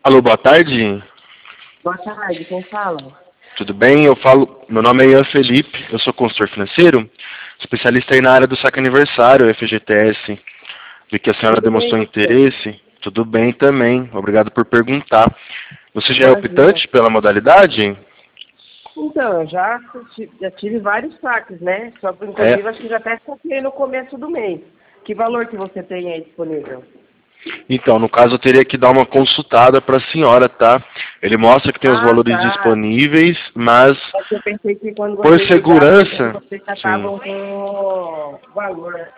Alô, boa tarde. Boa tarde, quem fala? Tudo bem? Meu nome é Ian Felipe, eu sou consultor financeiro, especialista aí na área do saque aniversário, FGTS. Vi que a senhora Tudo bem, demonstrou você? interesse. Tudo bem também, obrigado por perguntar. Você já é Imagina. optante pela modalidade? Então, já tive vários saques, né? Só que, É. inclusive, acho que já até saquei no começo do mês. Que valor que você tem aí disponível? Então, no caso, eu teria que dar uma consultada para a senhora, tá? Ele mostra que tem os Ah, valores tá. disponíveis, mas É que eu pensei que quando por você ligasse, segurança, você já sim. estavam com o valor.